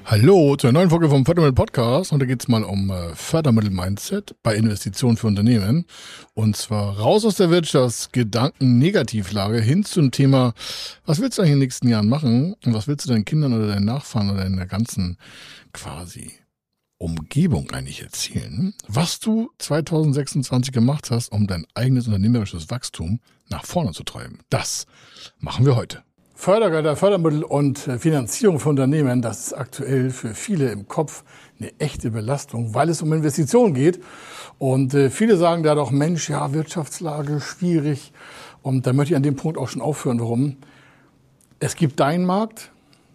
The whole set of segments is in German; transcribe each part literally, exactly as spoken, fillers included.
Hallo zur neuen Folge vom Fördermittel-Podcast. Heute geht es mal um äh, Fördermittel-Mindset bei Investitionen für Unternehmen. Und zwar raus aus der Wirtschaftsgedanken-Negativlage hin zum Thema, was willst du eigentlich in den nächsten Jahren machen und was willst du deinen Kindern oder deinen Nachfahren oder deiner ganzen quasi Umgebung eigentlich erzählen, was du zwanzig sechsundzwanzig gemacht hast, um dein eigenes unternehmerisches Wachstum nach vorne zu treiben. Das machen wir heute. Fördergelder, Fördermittel und Finanzierung für Unternehmen, das ist aktuell für viele im Kopf eine echte Belastung, weil es um Investitionen geht. Und äh, viele sagen da doch, Mensch, ja, Wirtschaftslage schwierig. Und da möchte ich an dem Punkt auch schon aufhören. Warum? Es gibt deinen Markt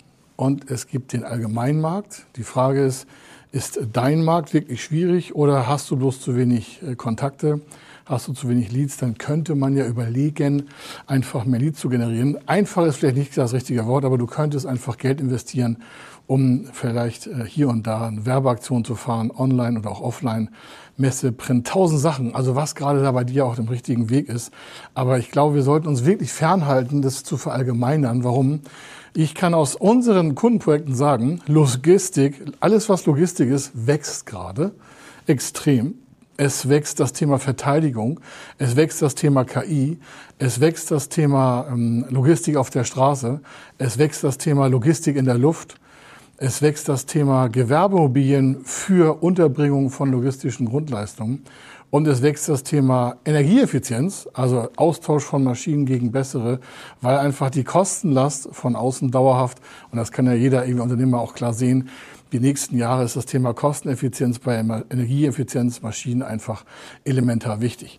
und es gibt den Allgemeinmarkt. Die Frage ist, ist dein Markt wirklich schwierig oder hast du bloß zu wenig äh, Kontakte? Hast du zu wenig Leads, dann könnte man ja überlegen, einfach mehr Leads zu generieren. Einfach ist vielleicht nicht das richtige Wort, aber du könntest einfach Geld investieren, um vielleicht hier und da eine Werbeaktion zu fahren, online oder auch offline, Messe, Print, tausend Sachen. Also was gerade da bei dir auch dem richtigen Weg ist. Aber ich glaube, wir sollten uns wirklich fernhalten, das zu verallgemeinern. Warum? Ich kann aus unseren Kundenprojekten sagen, Logistik, alles was Logistik ist, wächst gerade extrem. Es wächst das Thema Verteidigung, es wächst das Thema K I, es wächst das Thema ähm, Logistik auf der Straße, es wächst das Thema Logistik in der Luft, es wächst das Thema Gewerbeimmobilien für Unterbringung von logistischen Grundleistungen und es wächst das Thema Energieeffizienz, also Austausch von Maschinen gegen bessere, weil einfach die Kostenlast von außen dauerhaft, und das kann ja jeder irgendwie Unternehmer auch klar sehen, die nächsten Jahre ist das Thema Kosteneffizienz bei Energieeffizienz, Maschinen einfach elementar wichtig.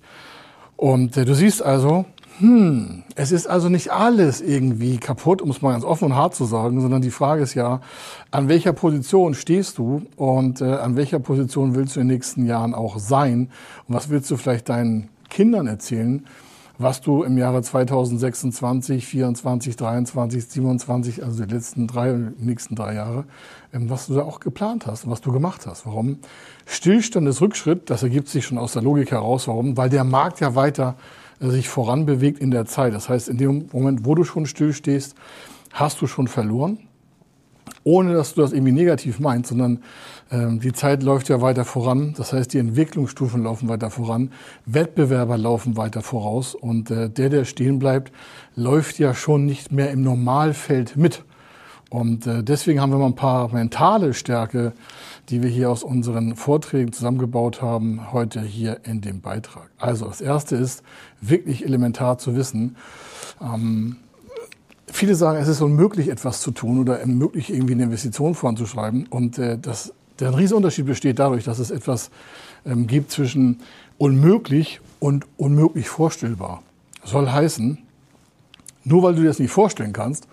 Und äh, du siehst also, hm, es ist also nicht alles irgendwie kaputt, um es mal ganz offen und hart zu sagen, sondern die Frage ist ja, an welcher Position stehst du und äh, an welcher Position willst du in den nächsten Jahren auch sein? Und was willst du vielleicht deinen Kindern erzählen, was du im Jahre zwanzig sechsundzwanzig, vierundzwanzig, dreiundzwanzig, siebenundzwanzig, also die letzten drei, die nächsten drei Jahre, was du da auch geplant hast und was du gemacht hast. Warum? Stillstand ist Rückschritt, das ergibt sich schon aus der Logik heraus. Warum? Weil der Markt ja weiter sich voranbewegt in der Zeit. Das heißt, in dem Moment, wo du schon stillstehst, hast du schon verloren. Ohne, dass du das irgendwie negativ meinst, sondern ähm, die Zeit läuft ja weiter voran. Das heißt, die Entwicklungsstufen laufen weiter voran, Wettbewerber laufen weiter voraus und äh, der, der stehen bleibt, läuft ja schon nicht mehr im Normalfeld mit. Und äh, deswegen haben wir mal ein paar mentale Stärke, die wir hier aus unseren Vorträgen zusammengebaut haben, heute hier in dem Beitrag. Also das Erste ist wirklich elementar zu wissen, ähm, viele sagen, es ist unmöglich, etwas zu tun oder unmöglich, irgendwie eine Investition voranzuschreiben. Und äh, das, der Riesenunterschied besteht dadurch, dass es etwas ähm, gibt zwischen unmöglich und unmöglich vorstellbar. Soll heißen, nur weil du dir das nicht vorstellen kannst,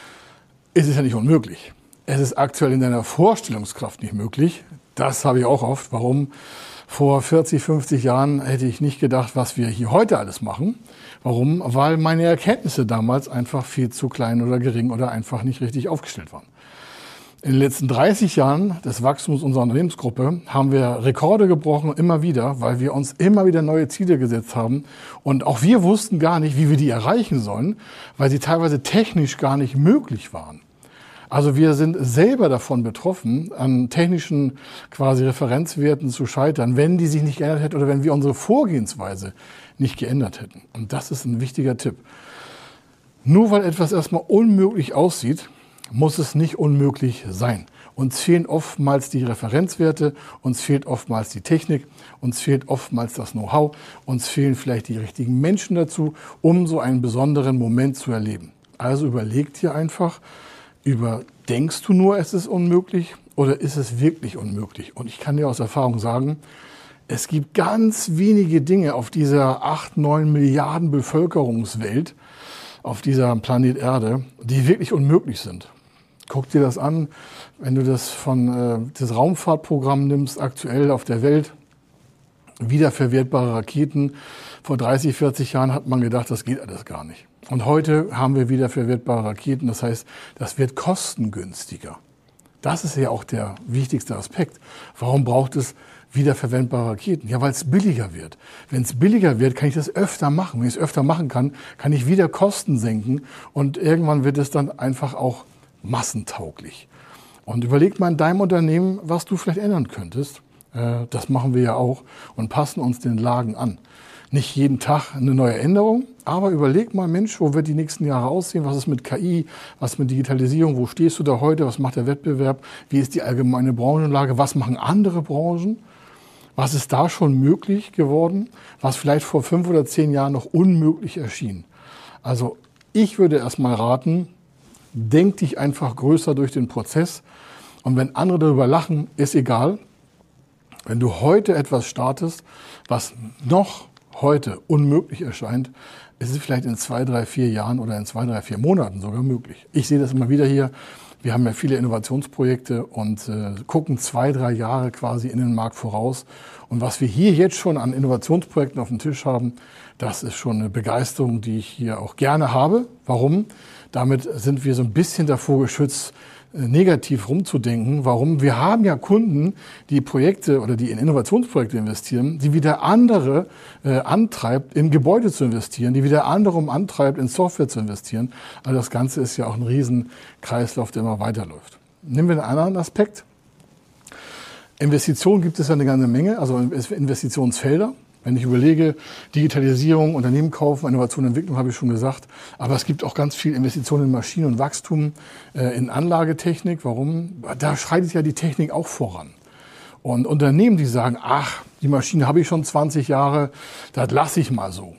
ist es ja nicht unmöglich. Es ist aktuell in deiner Vorstellungskraft nicht möglich. Das habe ich auch oft. Warum? Vor vierzig, fünfzig Jahren hätte ich nicht gedacht, was wir hier heute alles machen. Warum? Weil meine Erkenntnisse damals einfach viel zu klein oder gering oder einfach nicht richtig aufgestellt waren. In den letzten dreißig Jahren des Wachstums unserer Unternehmensgruppe haben wir Rekorde gebrochen, immer wieder, weil wir uns immer wieder neue Ziele gesetzt haben. Und auch wir wussten gar nicht, wie wir die erreichen sollen, weil sie teilweise technisch gar nicht möglich waren. Also wir sind selber davon betroffen, an technischen quasi Referenzwerten zu scheitern, wenn die sich nicht geändert hätten oder wenn wir unsere Vorgehensweise nicht geändert hätten. Und das ist ein wichtiger Tipp. Nur weil etwas erstmal unmöglich aussieht, muss es nicht unmöglich sein. Uns fehlen oftmals die Referenzwerte, uns fehlt oftmals die Technik, uns fehlt oftmals das Know-how, uns fehlen vielleicht die richtigen Menschen dazu, um so einen besonderen Moment zu erleben. Also überleg dir einfach, über denkst du nur, es ist unmöglich oder ist es wirklich unmöglich? Und ich kann dir aus Erfahrung sagen, es gibt ganz wenige Dinge auf dieser acht, neun Milliarden Bevölkerungswelt, auf dieser Planet Erde, die wirklich unmöglich sind. Guck dir das an, wenn du das von äh, das Raumfahrtprogramm nimmst, aktuell auf der Welt, wiederverwertbare Raketen. Vor dreißig, vierzig Jahren hat man gedacht, das geht alles gar nicht. Und heute haben wir wiederverwertbare Raketen, das heißt, das wird kostengünstiger. Das ist ja auch der wichtigste Aspekt. Warum braucht es wiederverwendbare Raketen? Ja, weil es billiger wird. Wenn es billiger wird, kann ich das öfter machen. Wenn ich es öfter machen kann, kann ich wieder Kosten senken und irgendwann wird es dann einfach auch massentauglich. Und überleg mal in deinem Unternehmen, was du vielleicht ändern könntest. Äh, das machen wir ja auch und passen uns den Lagen an. Nicht jeden Tag eine neue Änderung, aber überleg mal, Mensch, wo wird die nächsten Jahre aussehen? Was ist mit K I? Was ist mit Digitalisierung? Wo stehst du da heute? Was macht der Wettbewerb? Wie ist die allgemeine Branchenlage? Was machen andere Branchen? Was ist da schon möglich geworden, was vielleicht vor fünf oder zehn Jahren noch unmöglich erschien? Also ich würde erst mal raten, denk dich einfach größer durch den Prozess. Und wenn andere darüber lachen, ist egal. Wenn du heute etwas startest, was noch heute unmöglich erscheint, ist es vielleicht in zwei, drei, vier Jahren oder in zwei, drei, vier Monaten sogar möglich. Ich sehe das immer wieder hier. Wir haben ja viele Innovationsprojekte und äh, gucken zwei, drei Jahre quasi in den Markt voraus. Und was wir hier jetzt schon an Innovationsprojekten auf dem Tisch haben, das ist schon eine Begeisterung, die ich hier auch gerne habe. Warum? Damit sind wir so ein bisschen davor geschützt, negativ rumzudenken. Warum? Wir haben ja Kunden, die Projekte oder die in Innovationsprojekte investieren, die wieder andere äh, antreibt, in Gebäude zu investieren, die wieder andere um antreibt, in Software zu investieren. Also das Ganze ist ja auch ein Riesenkreislauf, der immer weiterläuft. Nehmen wir einen anderen Aspekt. Investitionen gibt es ja eine ganze Menge, also Investitionsfelder. Wenn ich überlege, Digitalisierung, Unternehmen kaufen, Innovation, Entwicklung, habe ich schon gesagt. Aber es gibt auch ganz viel Investitionen in Maschinen und Wachstum, äh, in Anlagetechnik. Warum? Da schreitet ja die Technik auch voran. Und Unternehmen, die sagen, ach, die Maschine habe ich schon zwanzig Jahre, das lasse ich mal so.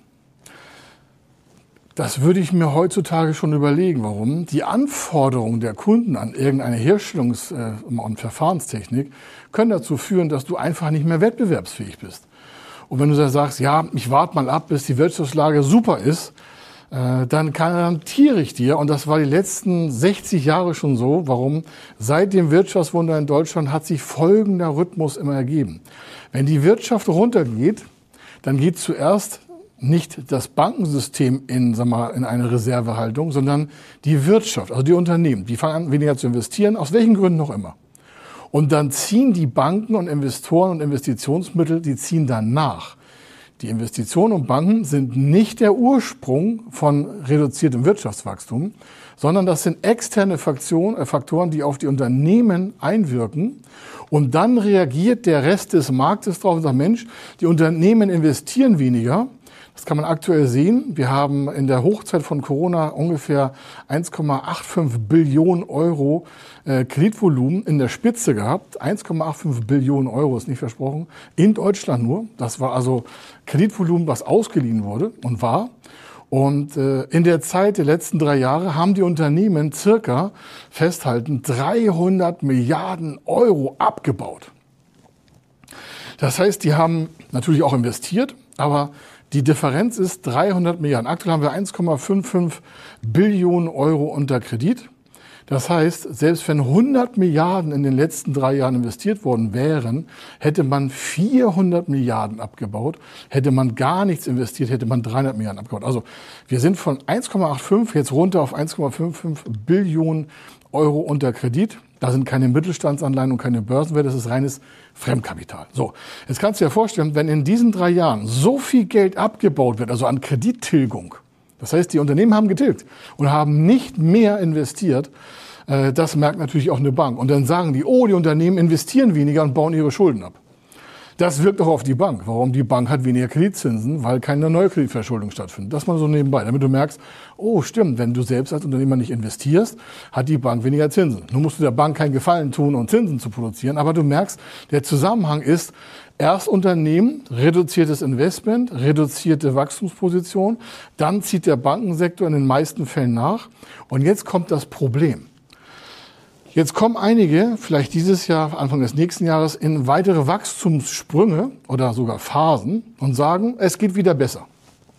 Das würde ich mir heutzutage schon überlegen. Warum? Die Anforderungen der Kunden an irgendeine Herstellungs- und Verfahrenstechnik können dazu führen, dass du einfach nicht mehr wettbewerbsfähig bist. Und wenn du da sagst, ja, ich warte mal ab, bis die Wirtschaftslage super ist, äh, dann garantiere ich dir, und das war die letzten sechzig Jahre schon so, warum? Seit dem Wirtschaftswunder in Deutschland hat sich folgender Rhythmus immer ergeben. Wenn die Wirtschaft runtergeht, dann geht zuerst nicht das Bankensystem in, sag mal, in eine Reservehaltung, sondern die Wirtschaft, also die Unternehmen. Die fangen an, weniger zu investieren, aus welchen Gründen noch immer. Und dann ziehen die Banken und Investoren und Investitionsmittel, die ziehen dann nach. Die Investitionen und Banken sind nicht der Ursprung von reduziertem Wirtschaftswachstum, sondern das sind externe Faktoren, die auf die Unternehmen einwirken. Und dann reagiert der Rest des Marktes drauf und sagt, Mensch, die Unternehmen investieren weniger. Das kann man aktuell sehen. Wir haben in der Hochzeit von Corona ungefähr eins Komma fünfundachtzig Billionen Euro äh, Kreditvolumen in der Spitze gehabt. eins Komma fünfundachtzig Billionen Euro ist nicht versprochen. In Deutschland nur. Das war also Kreditvolumen, was ausgeliehen wurde und war. Und äh, in der Zeit der letzten drei Jahre haben die Unternehmen circa, festhalten, dreihundert Milliarden Euro abgebaut. Das heißt, die haben natürlich auch investiert, aber die Differenz ist dreihundert Milliarden. Aktuell haben wir eins Komma fünfundfünfzig Billionen Euro unter Kredit. Das heißt, selbst wenn hundert Milliarden in den letzten drei Jahren investiert worden wären, hätte man vierhundert Milliarden abgebaut. Hätte man gar nichts investiert, hätte man dreihundert Milliarden abgebaut. Also wir sind von eins Komma fünfundachtzig jetzt runter auf eins Komma fünfundfünfzig Billionen Euro unter Kredit. Da sind keine Mittelstandsanleihen und keine Börsenwerte, das ist reines Fremdkapital. So, jetzt kannst du dir vorstellen, wenn in diesen drei Jahren so viel Geld abgebaut wird, also an Kredittilgung, das heißt, die Unternehmen haben getilgt und haben nicht mehr investiert, äh, das merkt natürlich auch eine Bank. Und dann sagen die, oh, die Unternehmen investieren weniger und bauen ihre Schulden ab. Das wirkt auch auf die Bank. Warum? Die Bank hat weniger Kreditzinsen, weil keine neue Kreditverschuldung stattfindet. Das mal so nebenbei, damit du merkst, oh stimmt, wenn du selbst als Unternehmer nicht investierst, hat die Bank weniger Zinsen. Nun musst du der Bank keinen Gefallen tun, um Zinsen zu produzieren, aber du merkst, der Zusammenhang ist, erst Unternehmen, reduziertes Investment, reduzierte Wachstumsposition, dann zieht der Bankensektor in den meisten Fällen nach und jetzt kommt das Problem. Jetzt kommen einige, vielleicht dieses Jahr, Anfang des nächsten Jahres, in weitere Wachstumssprünge oder sogar Phasen und sagen, es geht wieder besser.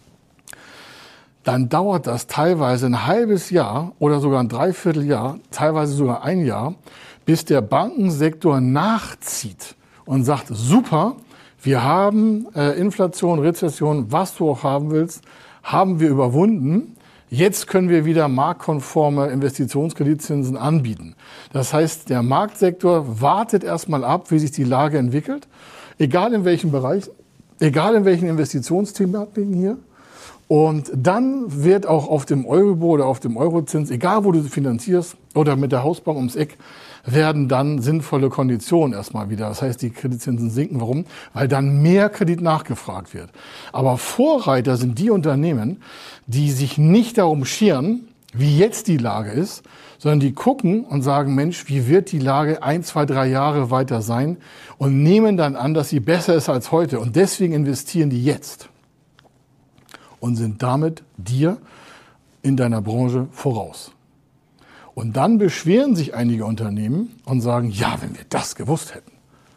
Dann dauert das teilweise ein halbes Jahr oder sogar ein Dreivierteljahr, teilweise sogar ein Jahr, bis der Bankensektor nachzieht und sagt, super, wir haben äh, Inflation, Rezession, was du auch haben willst, haben wir überwunden. Jetzt können wir wieder marktkonforme Investitionskreditzinsen anbieten. Das heißt, der Marktsektor wartet erstmal ab, wie sich die Lage entwickelt, egal in welchem Bereich, egal in welchen Investitionsthematiken hier. Und dann wird auch auf dem Euribor oder auf dem Eurozins, egal wo du finanzierst oder mit der Hausbank ums Eck, werden dann sinnvolle Konditionen erstmal wieder. Das heißt, die Kreditzinsen sinken. Warum? Weil dann mehr Kredit nachgefragt wird. Aber Vorreiter sind die Unternehmen, die sich nicht darum scheren, wie jetzt die Lage ist, sondern die gucken und sagen, Mensch, wie wird die Lage ein, zwei, drei Jahre weiter sein und nehmen dann an, dass sie besser ist als heute. Und deswegen investieren die jetzt und sind damit dir in deiner Branche voraus. Und dann beschweren sich einige Unternehmen und sagen, ja, wenn wir das gewusst hätten.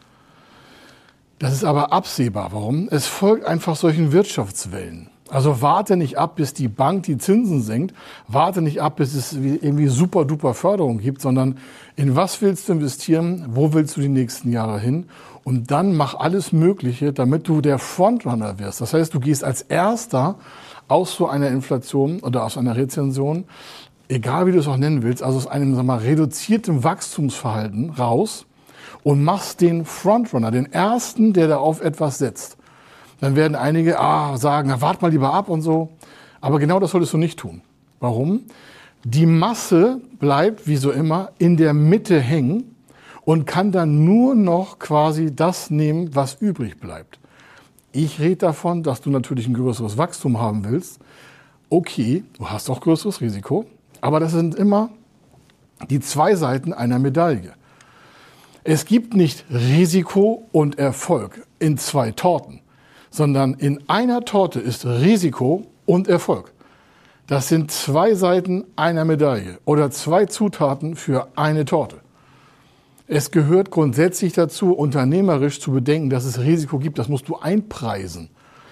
Das ist aber absehbar. Warum? Es folgt einfach solchen Wirtschaftswellen. Also warte nicht ab, bis die Bank die Zinsen senkt. Warte nicht ab, bis es irgendwie super duper Förderung gibt, sondern in was willst du investieren? Wo willst du die nächsten Jahre hin? Und dann mach alles Mögliche, damit du der Frontrunner wirst. Das heißt, du gehst als Erster aus so einer Inflation oder aus einer Rezension, egal wie du es auch nennen willst, also aus einem, sag mal, reduzierten Wachstumsverhalten raus und machst den Frontrunner, den Ersten, der da auf etwas setzt. Dann werden einige ah, sagen, na, wart mal lieber ab und so. Aber genau das solltest du nicht tun. Warum? Die Masse bleibt, wie so immer, in der Mitte hängen und kann dann nur noch quasi das nehmen, was übrig bleibt. Ich rede davon, dass du natürlich ein größeres Wachstum haben willst. Okay, du hast auch größeres Risiko, aber das sind immer die zwei Seiten einer Medaille. Es gibt nicht Risiko und Erfolg in zwei Torten, sondern in einer Torte ist Risiko und Erfolg. Das sind zwei Seiten einer Medaille oder zwei Zutaten für eine Torte. Es gehört grundsätzlich dazu, unternehmerisch zu bedenken, dass es Risiko gibt. Das musst du einpreisen.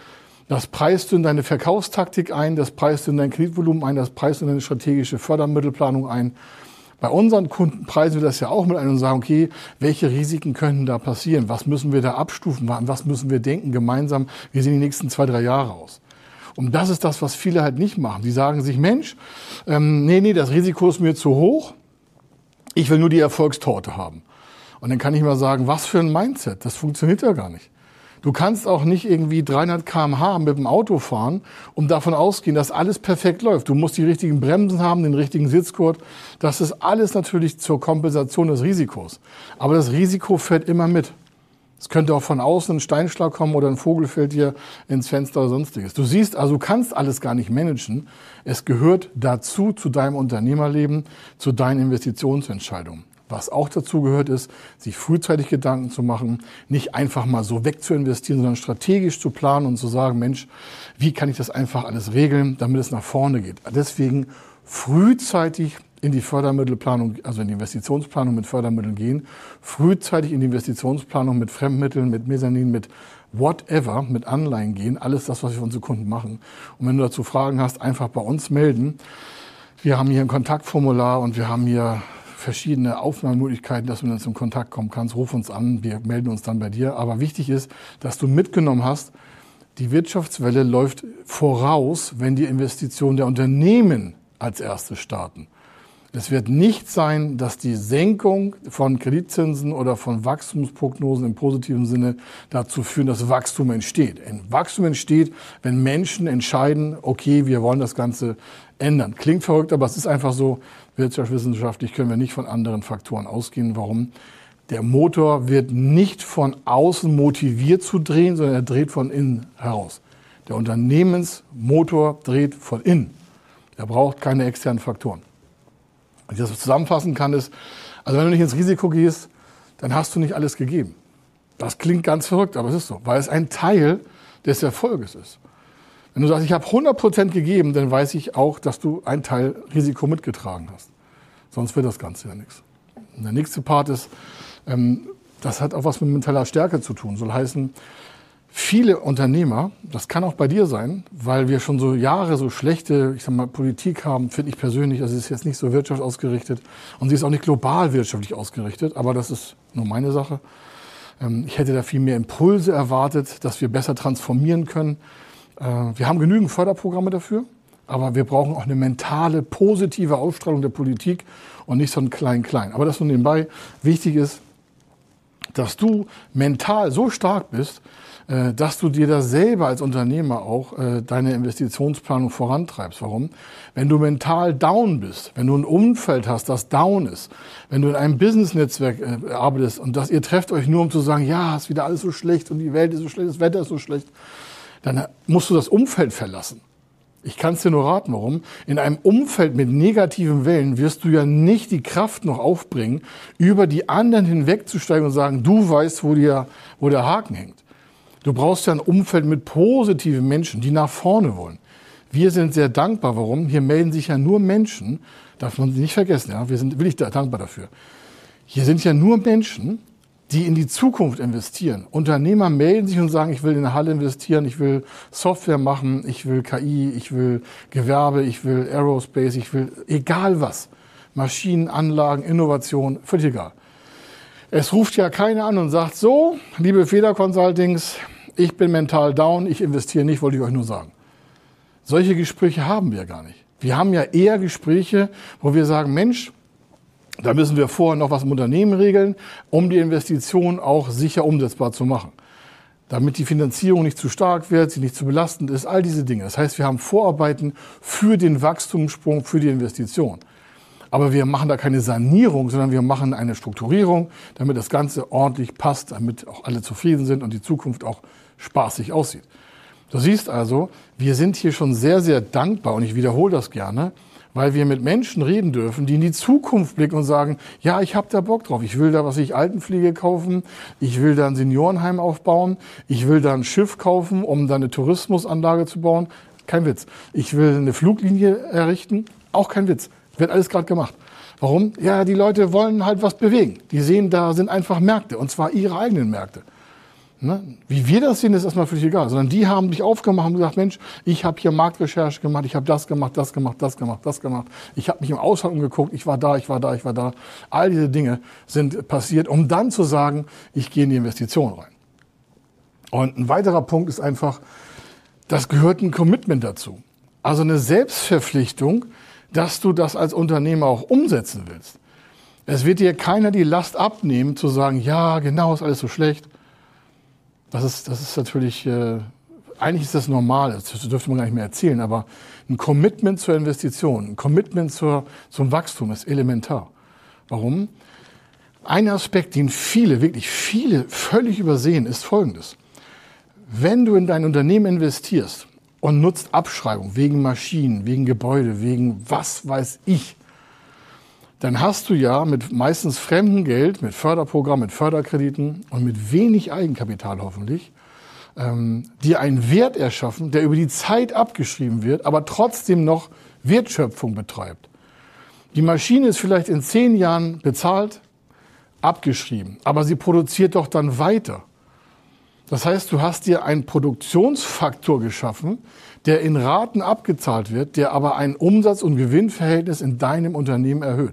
Das preist du in deine Verkaufstaktik ein, das preist du in dein Kreditvolumen ein, das preist du in deine strategische Fördermittelplanung ein. Bei unseren Kunden preisen wir das ja auch mit ein und sagen, okay, welche Risiken könnten da passieren? Was müssen wir da abstufen? An was müssen wir denken gemeinsam? Wie sehen die nächsten zwei, drei Jahre aus? Und das ist das, was viele halt nicht machen. Die sagen sich, Mensch, ähm, nee, nee, das Risiko ist mir zu hoch. Ich will nur die Erfolgstorte haben. Und dann kann ich mal sagen, was für ein Mindset? Das funktioniert ja gar nicht. Du kannst auch nicht irgendwie dreihundert Kilometer pro Stunde mit dem Auto fahren, um davon ausgehen, dass alles perfekt läuft. Du musst die richtigen Bremsen haben, den richtigen Sitzgurt. Das ist alles natürlich zur Kompensation des Risikos. Aber das Risiko fährt immer mit. Es könnte auch von außen ein Steinschlag kommen oder ein Vogel fällt dir ins Fenster oder sonstiges. Du siehst, also du kannst alles gar nicht managen. Es gehört dazu, zu deinem Unternehmerleben, zu deinen Investitionsentscheidungen. Was auch dazu gehört, ist, sich frühzeitig Gedanken zu machen, nicht einfach mal so wegzuinvestieren, sondern strategisch zu planen und zu sagen, Mensch, wie kann ich das einfach alles regeln, damit es nach vorne geht. Deswegen frühzeitig in die Fördermittelplanung, also in die Investitionsplanung mit Fördermitteln gehen, frühzeitig in die Investitionsplanung mit Fremdmitteln, mit Mezzanin, mit whatever, mit Anleihen gehen, alles das, was wir für unsere Kunden machen. Und wenn du dazu Fragen hast, einfach bei uns melden. Wir haben hier ein Kontaktformular und wir haben hier verschiedene Aufnahmemöglichkeiten, dass du mit uns in Kontakt kommen kannst. Ruf uns an, wir melden uns dann bei dir. Aber wichtig ist, dass du mitgenommen hast, die Wirtschaftswelle läuft voraus, wenn die Investitionen der Unternehmen als erstes starten. Es wird nicht sein, dass die Senkung von Kreditzinsen oder von Wachstumsprognosen im positiven Sinne dazu führen, dass Wachstum entsteht. Ein Wachstum entsteht, wenn Menschen entscheiden, okay, wir wollen das Ganze ändern. Klingt verrückt, aber es ist einfach so, wirtschaftswissenschaftlich können wir nicht von anderen Faktoren ausgehen. Warum? Der Motor wird nicht von außen motiviert zu drehen, sondern er dreht von innen heraus. Der Unternehmensmotor dreht von innen. Er braucht keine externen Faktoren. Wenn ich das zusammenfassen kann, ist, also wenn du nicht ins Risiko gehst, dann hast du nicht alles gegeben. Das klingt ganz verrückt, aber es ist so, weil es ein Teil des Erfolges ist. Wenn du sagst, ich habe hundert Prozent gegeben, dann weiß ich auch, dass du einen Teil Risiko mitgetragen hast. Sonst wird das Ganze ja nichts. Und der nächste Part ist, ähm, das hat auch was mit mentaler Stärke zu tun. Soll heißen, viele Unternehmer, das kann auch bei dir sein, weil wir schon so Jahre so schlechte, ich sag mal, Politik haben, finde ich persönlich, also es ist jetzt nicht so wirtschaftsausgerichtet und sie ist auch nicht global wirtschaftlich ausgerichtet, aber das ist nur meine Sache. Ähm, ich hätte da viel mehr Impulse erwartet, dass wir besser transformieren können. Äh, wir haben genügend Förderprogramme dafür, aber wir brauchen auch eine mentale, positive Ausstrahlung der Politik und nicht so ein Klein-Klein. Aber das nur nebenbei. Wichtig ist, dass du mental so stark bist, äh, dass du dir da selber als Unternehmer auch äh, deine Investitionsplanung vorantreibst. Warum? Wenn du mental down bist, wenn du ein Umfeld hast, das down ist, wenn du in einem Business-Netzwerk äh, arbeitest und dass ihr trefft euch nur, um zu sagen, ja, ist wieder alles so schlecht und die Welt ist so schlecht, das Wetter ist so schlecht, dann musst du das Umfeld verlassen. Ich kann es dir nur raten, warum. In einem Umfeld mit negativen Wellen wirst du ja nicht die Kraft noch aufbringen, über die anderen hinwegzusteigen und sagen, du weißt, wo, dir, wo der Haken hängt. Du brauchst ja ein Umfeld mit positiven Menschen, die nach vorne wollen. Wir sind sehr dankbar. Warum? Hier melden sich ja nur Menschen, darf man nicht vergessen, ja, wir sind wirklich dankbar dafür. Hier sind ja nur Menschen, die in die Zukunft investieren. Unternehmer melden sich und sagen, ich will in eine Halle investieren, ich will Software machen, ich will K I, ich will Gewerbe, ich will Aerospace, ich will egal was. Maschinen, Anlagen, Innovation, völlig egal. Es ruft ja keiner an und sagt, so, liebe Feder Consultings, ich bin mental down, ich investiere nicht, wollte ich euch nur sagen. Solche Gespräche haben wir gar nicht. Wir haben ja eher Gespräche, wo wir sagen, Mensch, da müssen wir vorher noch was im Unternehmen regeln, um die Investition auch sicher umsetzbar zu machen. Damit die Finanzierung nicht zu stark wird, sie nicht zu belastend ist, all diese Dinge. Das heißt, wir haben Vorarbeiten für den Wachstumssprung, für die Investition. Aber wir machen da keine Sanierung, sondern wir machen eine Strukturierung, damit das Ganze ordentlich passt, damit auch alle zufrieden sind und die Zukunft auch spaßig aussieht. Du siehst also, wir sind hier schon sehr, sehr dankbar und ich wiederhole das gerne, weil wir mit Menschen reden dürfen, die in die Zukunft blicken und sagen, ja, ich habe da Bock drauf, ich will da, was ich Altenpflege kaufen, ich will da ein Seniorenheim aufbauen, ich will da ein Schiff kaufen, um da eine Tourismusanlage zu bauen. Kein Witz. Ich will eine Fluglinie errichten, auch kein Witz. Wird alles gerade gemacht. Warum? Ja, die Leute wollen halt was bewegen. Die sehen, da sind einfach Märkte, und zwar ihre eigenen Märkte. Ne? Wie wir das sehen, ist erstmal völlig egal. Sondern die haben sich aufgemacht und gesagt, Mensch, ich habe hier Marktrecherche gemacht, ich habe das gemacht, das gemacht, das gemacht, das gemacht. Ich habe mich im Ausland umgeguckt, ich war da, ich war da, ich war da. All diese Dinge sind passiert, um dann zu sagen, ich gehe in die Investition rein. Und ein weiterer Punkt ist einfach, das gehört ein Commitment dazu. Also eine Selbstverpflichtung, dass du das als Unternehmer auch umsetzen willst. Es wird dir keiner die Last abnehmen, zu sagen, ja, genau, ist alles so schlecht. Das ist, das ist natürlich, äh, eigentlich ist das normal, das dürfte man gar nicht mehr erzählen, aber ein Commitment zur Investition, ein Commitment zur, zum Wachstum ist elementar. Warum? Ein Aspekt, den viele, wirklich viele völlig übersehen, ist folgendes. Wenn du in dein Unternehmen investierst und nutzt Abschreibung wegen Maschinen, wegen Gebäude, wegen was weiß ich, dann hast du ja mit meistens fremdem Geld, mit Förderprogrammen, mit Förderkrediten und mit wenig Eigenkapital hoffentlich, ähm, dir einen Wert erschaffen, der über die Zeit abgeschrieben wird, aber trotzdem noch Wertschöpfung betreibt. Die Maschine ist vielleicht in zehn Jahren bezahlt, abgeschrieben, aber sie produziert doch dann weiter. Das heißt, du hast dir einen Produktionsfaktor geschaffen, der in Raten abgezahlt wird, der aber ein Umsatz- und Gewinnverhältnis in deinem Unternehmen erhöht.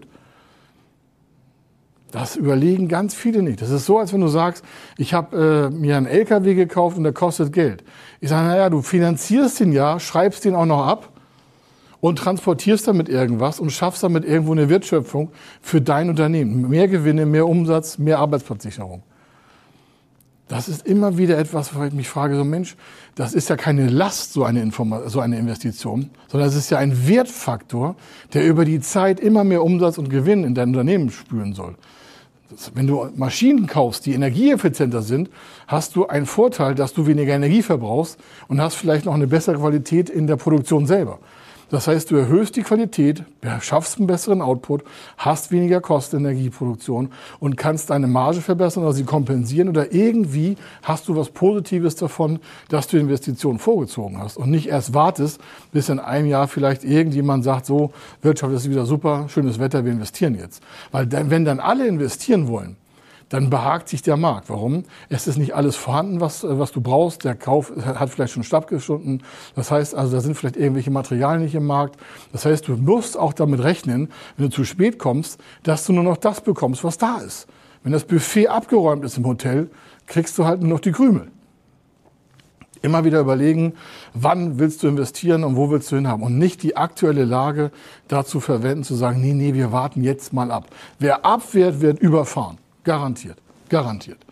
Das überlegen ganz viele nicht. Das ist so, als wenn du sagst, ich habe äh, mir einen L K W gekauft und der kostet Geld. Ich sage, naja, du finanzierst den ja, schreibst den auch noch ab und transportierst damit irgendwas und schaffst damit irgendwo eine Wertschöpfung für dein Unternehmen. Mehr Gewinne, mehr Umsatz, mehr Arbeitsplatzsicherung. Das ist immer wieder etwas, wo ich mich frage, so Mensch, das ist ja keine Last, so eine, Informa- so eine Investition, sondern es ist ja ein Wertfaktor, der über die Zeit immer mehr Umsatz und Gewinn in deinem Unternehmen spüren soll. Das, wenn du Maschinen kaufst, die energieeffizienter sind, hast du einen Vorteil, dass du weniger Energie verbrauchst und hast vielleicht noch eine bessere Qualität in der Produktion selber. Das heißt, du erhöhst die Qualität, schaffst einen besseren Output, hast weniger Kosten in der Energieproduktion und kannst deine Marge verbessern oder sie kompensieren oder irgendwie hast du was Positives davon, dass du Investitionen vorgezogen hast und nicht erst wartest, bis in einem Jahr vielleicht irgendjemand sagt, so, Wirtschaft ist wieder super, schönes Wetter, wir investieren jetzt. Weil dann, wenn dann alle investieren wollen, dann behagt sich der Markt. Warum? Es ist nicht alles vorhanden, was, was du brauchst. Der Kauf hat vielleicht schon stattgefunden. Das heißt also, da sind vielleicht irgendwelche Materialien nicht im Markt. Das heißt, du musst auch damit rechnen, wenn du zu spät kommst, dass du nur noch das bekommst, was da ist. Wenn das Buffet abgeräumt ist im Hotel, kriegst du halt nur noch die Krümel. Immer wieder überlegen, wann willst du investieren und wo willst du hinhaben. Und nicht die aktuelle Lage dazu verwenden, zu sagen, nee, nee, wir warten jetzt mal ab. Wer abwehrt, wird überfahren. Garantiert, garantiert.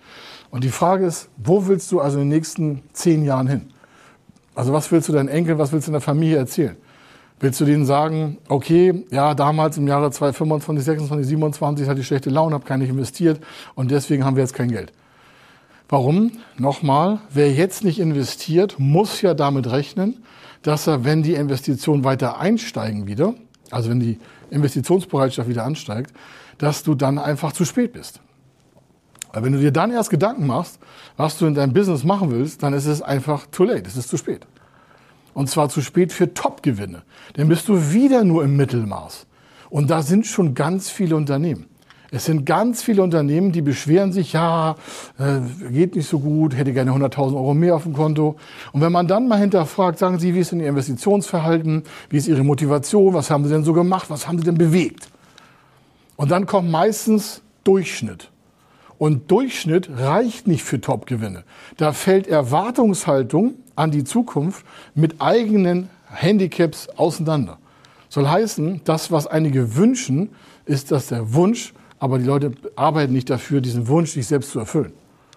Und die Frage ist, wo willst du also in den nächsten zehn Jahren hin? Also was willst du deinen Enkeln, was willst du deiner Familie erzählen? Willst du denen sagen, okay, ja, damals im Jahre zweitausendfünfundzwanzig, sechsundzwanzig, siebenundzwanzig hatte ich schlechte Laune, habe gar nicht investiert und deswegen haben wir jetzt kein Geld. Warum? Nochmal, wer jetzt nicht investiert, muss ja damit rechnen, dass er, wenn die Investitionen weiter einsteigen wieder, also wenn die Investitionsbereitschaft wieder ansteigt, dass du dann einfach zu spät bist. Weil wenn du dir dann erst Gedanken machst, was du in deinem Business machen willst, dann ist es einfach too late, es ist zu spät. Und zwar zu spät für Top-Gewinne. Dann bist du wieder nur im Mittelmaß. Und da sind schon ganz viele Unternehmen. Es sind ganz viele Unternehmen, die beschweren sich, ja, äh, geht nicht so gut, hätte gerne hunderttausend Euro mehr auf dem Konto. Und wenn man dann mal hinterfragt, sagen sie, wie ist denn Ihr Investitionsverhalten, wie ist Ihre Motivation, was haben Sie denn so gemacht, was haben Sie denn bewegt? Und dann kommt meistens Durchschnitt. Und Durchschnitt reicht nicht für Top-Gewinne. Da fällt Erwartungshaltung an die Zukunft mit eigenen Handicaps auseinander. Soll heißen, das, was einige wünschen, ist das der Wunsch, aber die Leute arbeiten nicht dafür, diesen Wunsch sich selbst zu erfüllen.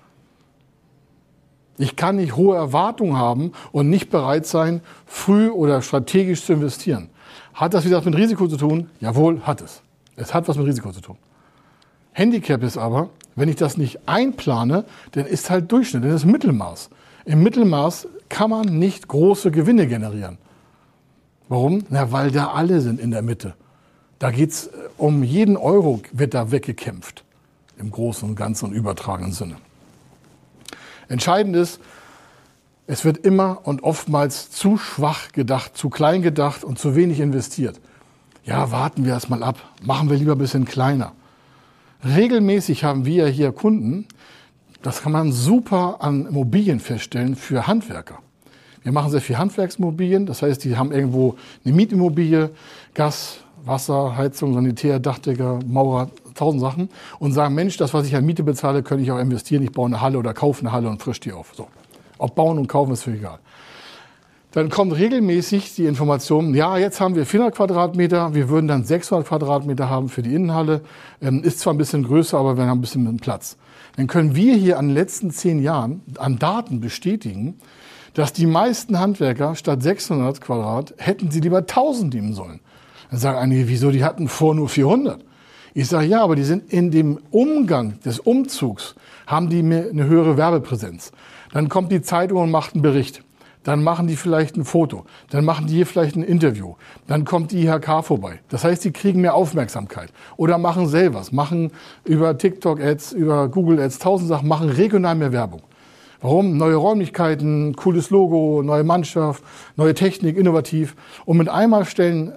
Ich kann nicht hohe Erwartungen haben und nicht bereit sein, früh oder strategisch zu investieren. Hat das wieder was mit Risiko zu tun? Jawohl, hat es. Es hat was mit Risiko zu tun. Handicap ist aber, wenn ich das nicht einplane, dann ist halt Durchschnitt, dann ist Mittelmaß. Im Mittelmaß kann man nicht große Gewinne generieren. Warum? Na, weil da alle sind in der Mitte. Da geht's um jeden Euro, wird da weggekämpft. Im Großen und Ganzen und übertragenen Sinne. Entscheidend ist, es wird immer und oftmals zu schwach gedacht, zu klein gedacht und zu wenig investiert. Ja, warten wir erst mal ab, machen wir lieber ein bisschen kleiner. Regelmäßig haben wir hier Kunden, das kann man super an Immobilien feststellen, für Handwerker. Wir machen sehr viel Handwerksimmobilien, das heißt, die haben irgendwo eine Mietimmobilie, Gas, Wasser, Heizung, Sanitär, Dachdecker, Maurer, tausend Sachen und sagen, Mensch, das, was ich an Miete bezahle, könnte ich auch investieren, ich baue eine Halle oder kaufe eine Halle und frisch die auf. So. Ob bauen und kaufen ist völlig egal. Dann kommt regelmäßig die Information, ja, jetzt haben wir vierhundert Quadratmeter, wir würden dann sechshundert Quadratmeter haben für die Innenhalle. Ähm, ist zwar ein bisschen größer, aber wir haben ein bisschen Platz. Dann können wir hier an den letzten zehn Jahren an Daten bestätigen, dass die meisten Handwerker statt sechshundert Quadrat hätten sie lieber tausend nehmen sollen. Dann sagen einige, wieso, die hatten vor nur vierhundert. Ich sage, ja, aber die sind in dem Umgang des Umzugs, haben die eine höhere Werbepräsenz. Dann kommt die Zeitung und macht einen Bericht. Dann machen die vielleicht ein Foto, dann machen die hier vielleicht ein Interview, dann kommt die I H K vorbei. Das heißt, die kriegen mehr Aufmerksamkeit oder machen selber, machen über TikTok-Ads, über Google-Ads, tausend Sachen, machen regional mehr Werbung. Warum? Neue Räumlichkeiten, cooles Logo, neue Mannschaft, neue Technik, innovativ. Und mit einmal stellen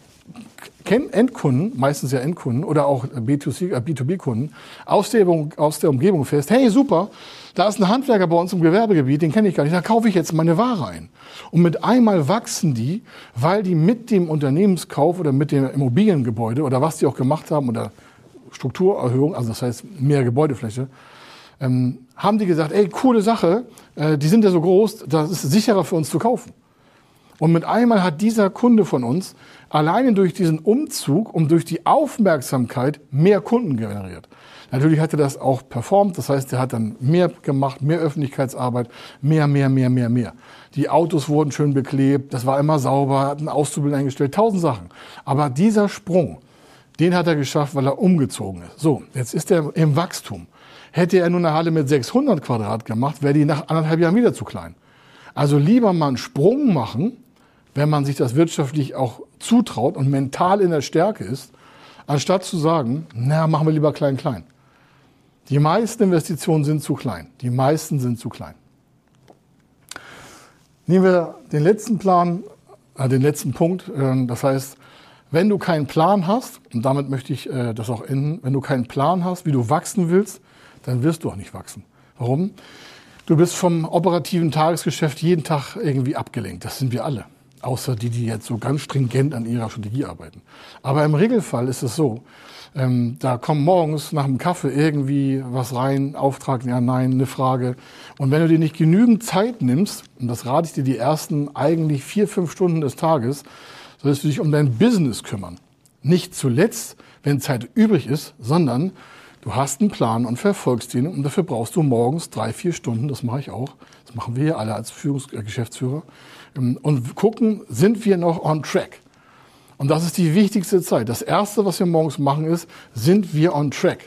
Endkunden, meistens ja Endkunden oder auch B zwei C, B zwei B-Kunden aus der, aus der Umgebung fest, hey super, da ist ein Handwerker bei uns im Gewerbegebiet, den kenne ich gar nicht, da kaufe ich jetzt meine Ware ein. Und mit einmal wachsen die, weil die mit dem Unternehmenskauf oder mit dem Immobiliengebäude oder was die auch gemacht haben oder Strukturerhöhung, also das heißt mehr Gebäudefläche, ähm, haben die gesagt, ey, coole Sache, äh, die sind ja so groß, das ist sicherer für uns zu kaufen. Und mit einmal hat dieser Kunde von uns alleine durch diesen Umzug und durch die Aufmerksamkeit mehr Kunden generiert. Natürlich hat er das auch performt, das heißt, er hat dann mehr gemacht, mehr Öffentlichkeitsarbeit, mehr, mehr, mehr, mehr, mehr. Die Autos wurden schön beklebt, das war immer sauber, hat einen Auszubildenden eingestellt, tausend Sachen. Aber dieser Sprung, den hat er geschafft, weil er umgezogen ist. So, jetzt ist er im Wachstum. Hätte er nur eine Halle mit sechshundert Quadrat gemacht, wäre die nach anderthalb Jahren wieder zu klein. Also lieber mal einen Sprung machen, wenn man sich das wirtschaftlich auch zutraut und mental in der Stärke ist, anstatt zu sagen, na, machen wir lieber klein, klein. Die meisten Investitionen sind zu klein. Die meisten sind zu klein. Nehmen wir den letzten Plan, äh, den letzten Punkt. Äh, das heißt, wenn du keinen Plan hast, und damit möchte ich äh, das auch enden, wenn du keinen Plan hast, wie du wachsen willst, dann wirst du auch nicht wachsen. Warum? Du bist vom operativen Tagesgeschäft jeden Tag irgendwie abgelenkt. Das sind wir alle. Außer die, die jetzt so ganz stringent an ihrer Strategie arbeiten. Aber im Regelfall ist es so, ähm, da kommt morgens nach dem Kaffee irgendwie was rein, Auftrag, ja, nein, eine Frage. Und wenn du dir nicht genügend Zeit nimmst, und das rate ich dir die ersten eigentlich vier, fünf Stunden des Tages, solltest du dich um dein Business kümmern. Nicht zuletzt, wenn Zeit übrig ist, sondern Du hast einen Plan und verfolgst ihn und dafür brauchst du morgens drei, vier Stunden, das mache ich auch, das machen wir hier alle als Führungs- äh, Geschäftsführer, und gucken, sind wir noch on track? Und das ist die wichtigste Zeit. Das Erste, was wir morgens machen, ist, sind wir on track?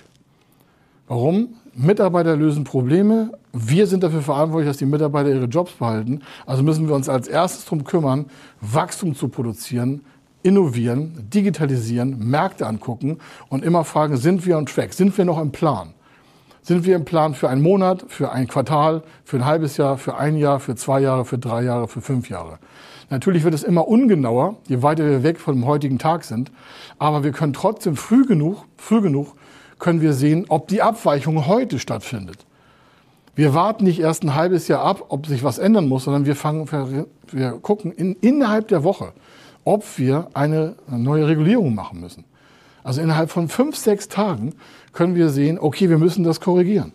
Warum? Mitarbeiter lösen Probleme. Wir sind dafür verantwortlich, dass die Mitarbeiter ihre Jobs behalten. Also müssen wir uns als erstes darum kümmern, Wachstum zu produzieren, innovieren, digitalisieren, Märkte angucken und immer fragen, sind wir on track? Sind wir noch im Plan? Sind wir im Plan für einen Monat, für ein Quartal, für ein halbes Jahr, für ein Jahr, für zwei Jahre, für drei Jahre, für fünf Jahre? Natürlich wird es immer ungenauer, je weiter wir weg vom heutigen Tag sind. Aber wir können trotzdem früh genug, früh genug, können wir sehen, ob die Abweichung heute stattfindet. Wir warten nicht erst ein halbes Jahr ab, ob sich was ändern muss, sondern wir fangen, wir gucken in, innerhalb der Woche, ob wir eine neue Regulierung machen müssen. Also innerhalb von fünf, sechs Tagen können wir sehen, okay, wir müssen das korrigieren.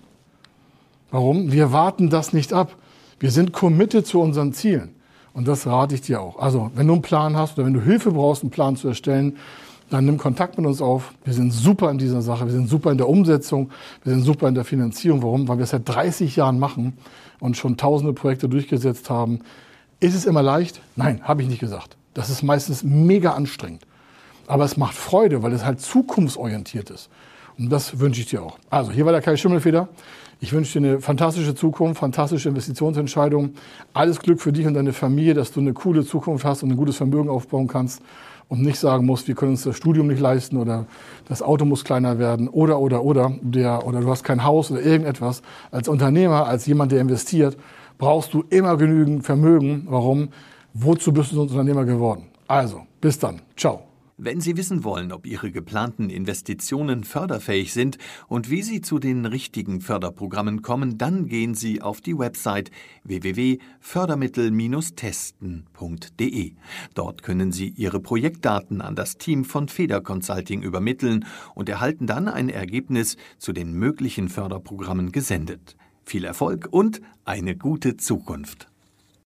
Warum? Wir warten das nicht ab. Wir sind committed zu unseren Zielen. Und das rate ich dir auch. Also, wenn du einen Plan hast oder wenn du Hilfe brauchst, einen Plan zu erstellen, dann nimm Kontakt mit uns auf. Wir sind super in dieser Sache. Wir sind super in der Umsetzung. Wir sind super in der Finanzierung. Warum? Weil wir es seit dreißig Jahren machen und schon tausende Projekte durchgesetzt haben. Ist es immer leicht? Nein, habe ich nicht gesagt. Das ist meistens mega anstrengend. Aber es macht Freude, weil es halt zukunftsorientiert ist. Und das wünsche ich dir auch. Also, hier war der Kai Schimmelfeder. Ich wünsche dir eine fantastische Zukunft, fantastische Investitionsentscheidungen. Alles Glück für dich und deine Familie, dass du eine coole Zukunft hast und ein gutes Vermögen aufbauen kannst und nicht sagen musst, wir können uns das Studium nicht leisten oder das Auto muss kleiner werden oder, oder, oder, der, oder du hast kein Haus oder irgendetwas. Als Unternehmer, als jemand, der investiert, brauchst du immer genügend Vermögen. Warum? Wozu bist du so ein Unternehmer geworden? Also, bis dann. Ciao. Wenn Sie wissen wollen, ob Ihre geplanten Investitionen förderfähig sind und wie Sie zu den richtigen Förderprogrammen kommen, dann gehen Sie auf die Website w w w punkt fördermittel Bindestrich testen punkt d e. Dort können Sie Ihre Projektdaten an das Team von Feder Consulting übermitteln und erhalten dann ein Ergebnis zu den möglichen Förderprogrammen gesendet. Viel Erfolg und eine gute Zukunft!